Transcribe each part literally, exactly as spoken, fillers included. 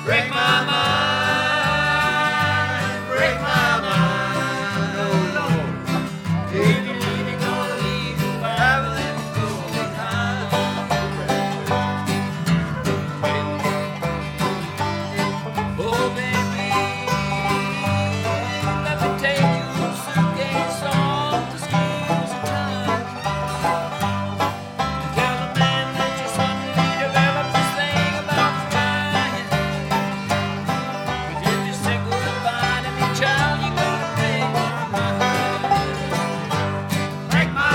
break my mind, break my mind, oh Lord. If you leave, you're gonna leave the Bible and go behind. Oh baby, let me take your suitcase off the skis of time. Tell the man that you suddenly developed this thing about crying. But if you say goodbye to me, child, you're gonna break my mind. Break my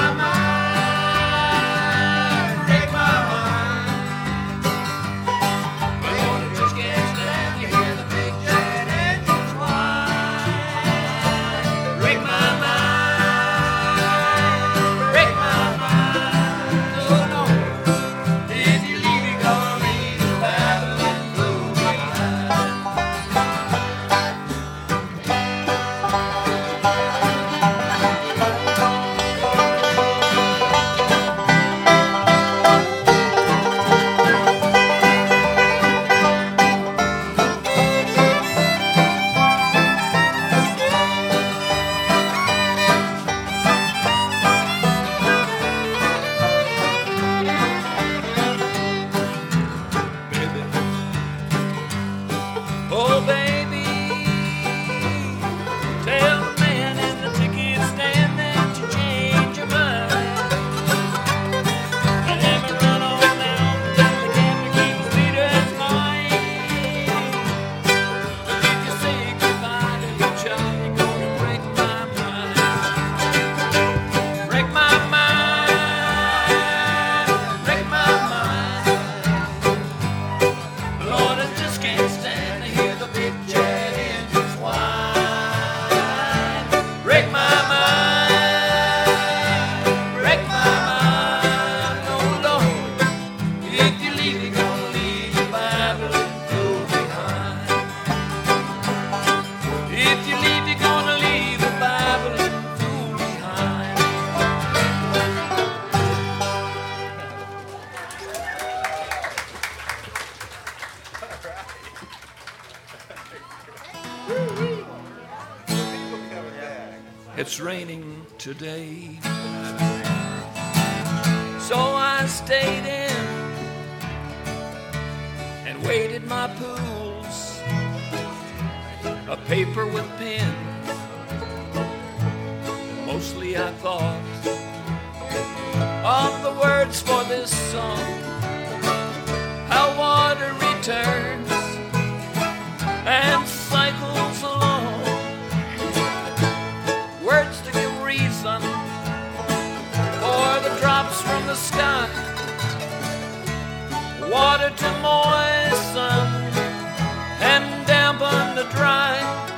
mind, break my mind. But Lord, I just can't stand to hear the big jet engines whine. Break my mind, break my mind, oh Lord. If you leave, you're gonna leave the Babylon Blue behind. Oh baby, tell the man in the ticket stand that you change your mind. And let me run on down till the camera keeps Peter as mine. But if you say goodbye to your child, you're gonna break my mind. Break my mind, break my mind. Lord, I just can't stand to hear the big jet engines whine. Break my mind, break my mind, oh Lord. If you leave, you're gonna leave the Bible and go behind. If you leave, you're gonna leave the Bible and go behind. It's raining today, so I stayed in and waited my pools, a paper with pen. Mostly I thought of the words for this song, how water returns and cycles along. Words to give reason for the drops from the sky, water to moisten and dampen the dry,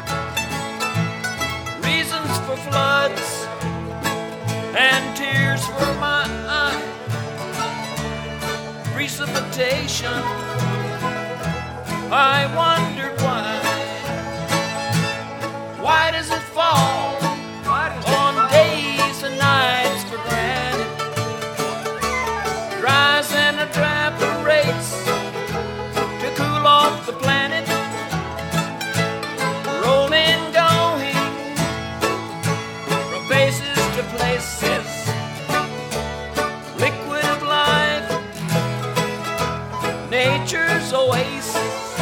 reasons for floods and tears for my eye, precipitation. I wondered why. Why does it fall on days and nights for granted? Dries and evaporates to cool off the planet. Rolling, going from places to places. Liquid of life, nature's oasis.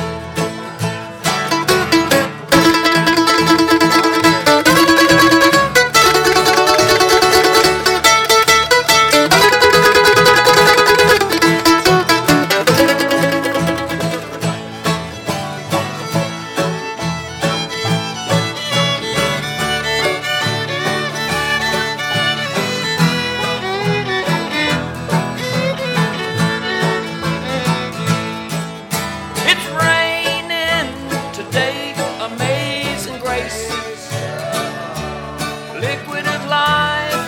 It's raining today, amazing graces, liquid of life,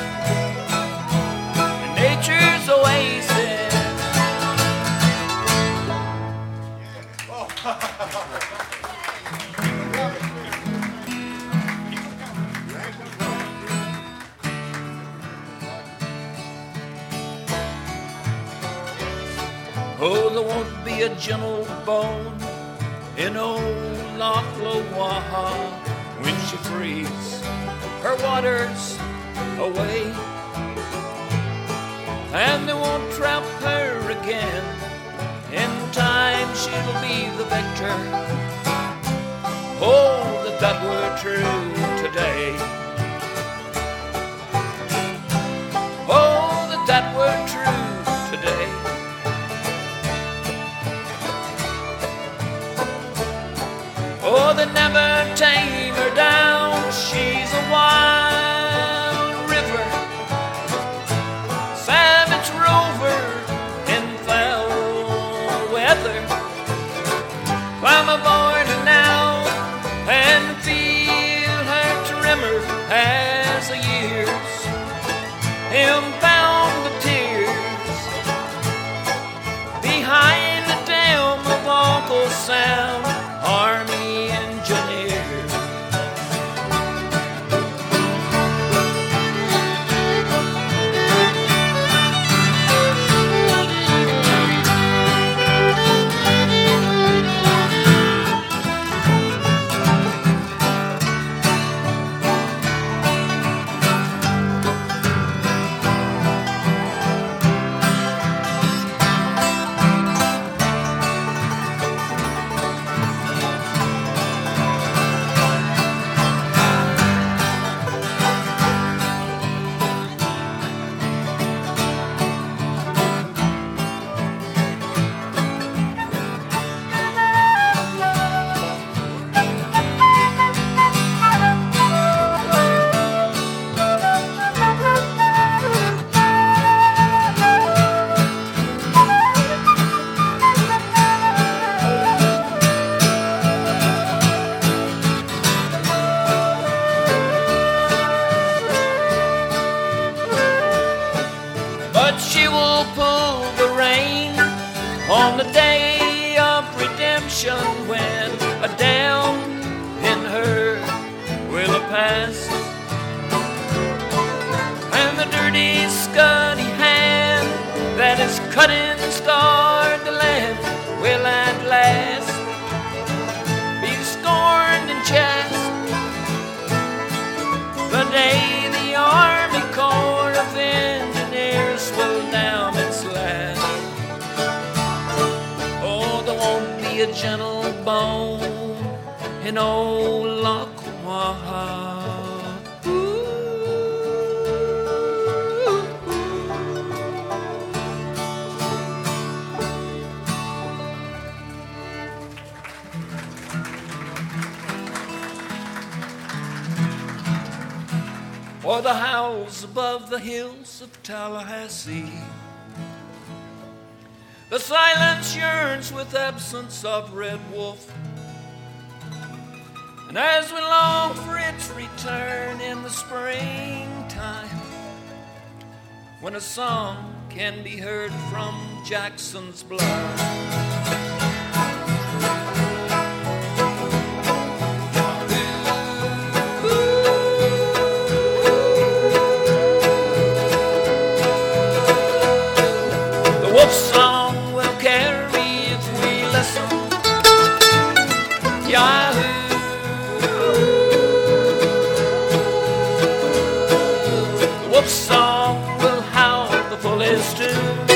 nature's oasis. Oh, there won't be a gentle bone in old Loch Lowaha. When she frees her waters away, and they won't trap her again. In time she'll be the victor. Oh, that that were true today. Oh, that that were true today. Oh, they never tame her down. She's a wild river, savage rover in foul weather. Climb aboard her now and feel her tremor as the years impound the tears behind the dam of Uncle Sam, Army engineer. But she will pull the rein on the day of redemption, when a down in her will have passed, and the dirty scuddy hand that has cut and scarred the land will at last be scorned and chased. The day the Army Corps of Engineers will down its last. Oh, there won't be a gentle bone in old Loch Waha. Or the howls above the hills of Tallahassee. The silence yearns with absence of Red Wolf, and as we long for its return in the springtime, when a song can be heard from Jackson's blood. Wolf song will carry if we listen. Yahoo! The wolf song will howl the fullest tune,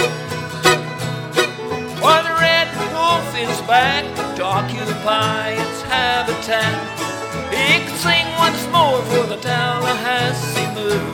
for the red wolf is back to occupy its habitat. He can sing once more for the Tallahassee moon.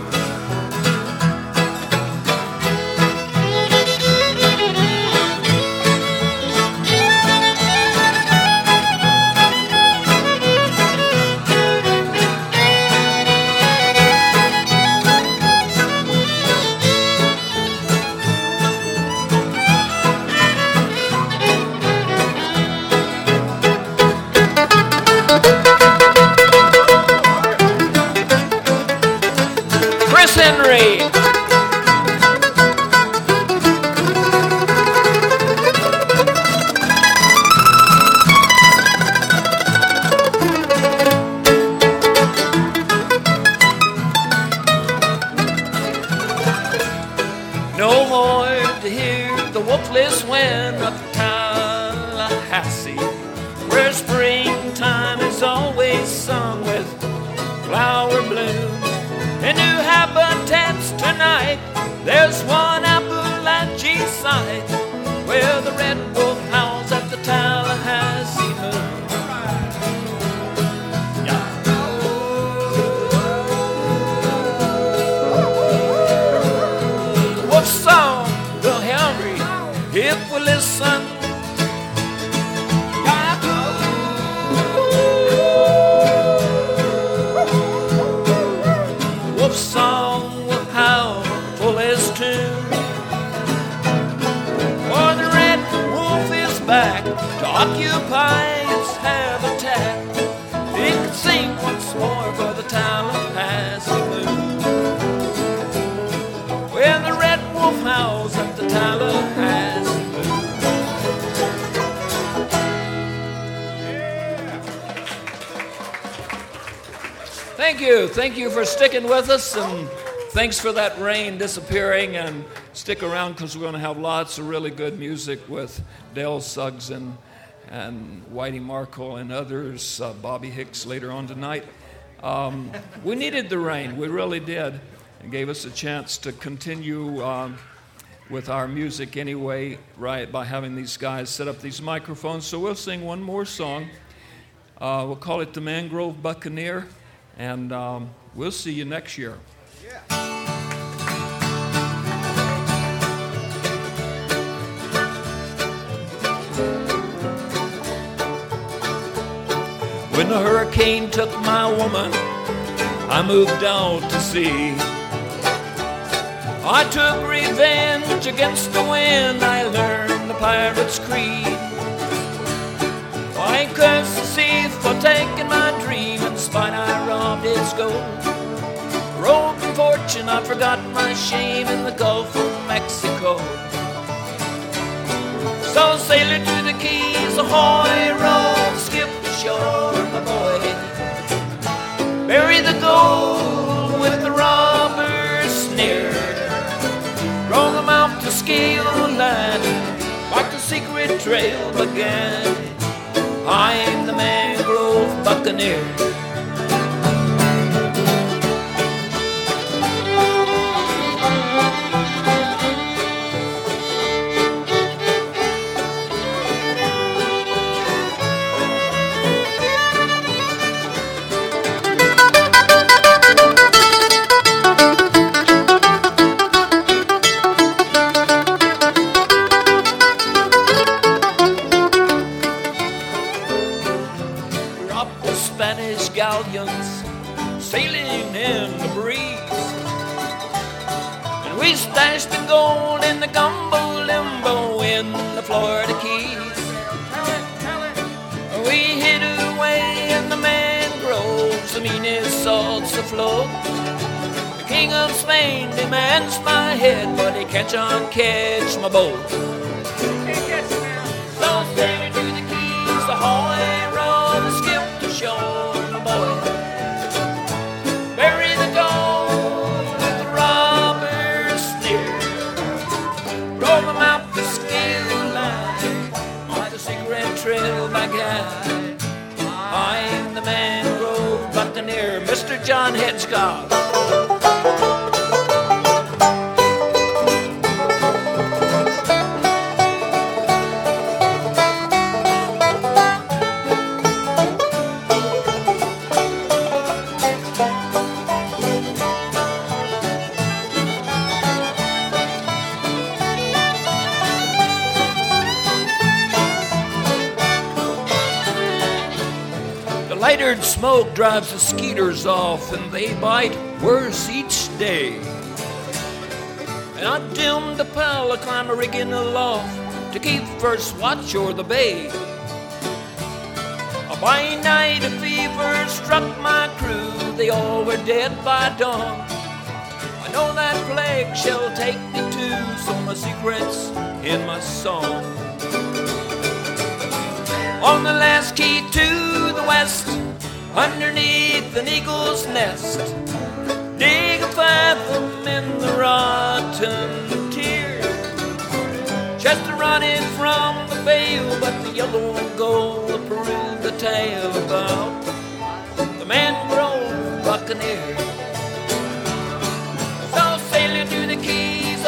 There's one Appalachian side where the red wolf howls at the Tallahassee moon. Yeah. Wolf song will hungry if we listen. Wolf song will howl full as tune. For the red wolf is back to occupy its habitat. It can sing once more for the Tallahassee moon. When the red wolf howls at the Tallahassee moon. Thank you. Thank you for sticking with us, and thanks for that rain disappearing. And stick around because we're going to have lots of really good music with Dale Suggs and, and Whitey Markle and others, uh, Bobby Hicks later on tonight. Um, we needed the rain. We really did. It gave us a chance to continue um, with our music anyway, right, by having these guys set up these microphones. So we'll sing one more song. Uh, we'll call it the Mangrove Buccaneer. And um, we'll see you next year. Yeah. When the hurricane took my woman, I moved out to sea. I took revenge against the wind. I learned the pirate's creed. I cursed the sea for taking my dream. In spite I robbed its gold. Broken fortune, I forgot my shame in the Gulf of Mexico. So sailor to the Keys, ahoy, roll, skip ashore, my boy. Bury the gold with the robbers sneer. Roll them out to scale land, like the secret trail began. I'm the Mangrove Buccaneer. Galleons sailing in the breeze, and we stashed the gold in the gumbo limbo in the Florida Keys. We hid away in the mangroves, the meanest salts afloat. The King of Spain demands my head, but he can't catch my boat. So sailor to the Keys, the ahoy, roll, the skip to shore. Bury the gold with the robbers sneer. Roll them out the scale line, like the secret trail by guide. I'm the Mangrove Buccaneer, Mister John Hitchcock. Lighted smoke drives the skeeters off, and they bite worse each day. And I dimmed the pell, I climb a rigging aloft to keep first watch o'er the bay. By night a fever struck my crew, they all were dead by dawn. I know that plague shall take me too, so my secret's in my song. On the last key to the west, underneath an eagle's nest, dig a fathom in the rotten tier. Chester running from the bale, but the yellow gold approved the tale about the Mangrove Buccaneer. So sailor to the Keys,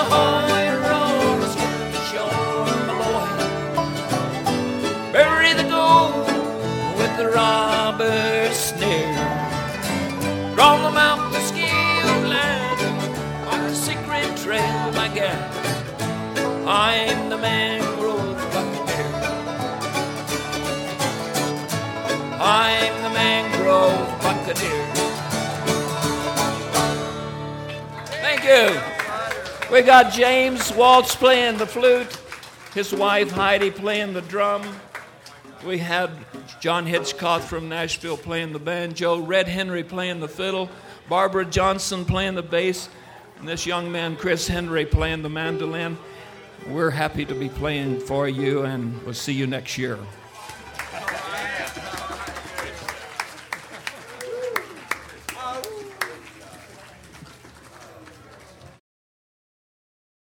robbers sneer. Draw them out the skill line on a secret trail, my gal. I'm the mangrove buccaneer. I'm the mangrove buccaneer. Thank you. We got James Waltz playing the flute, his wife Heidi playing the drum. We had John Hitchcock from Nashville playing the banjo, Red Henry playing the fiddle, Barbara Johnson playing the bass, and this young man Chris Henry playing the mandolin. We're happy to be playing for you, and we'll see you next year.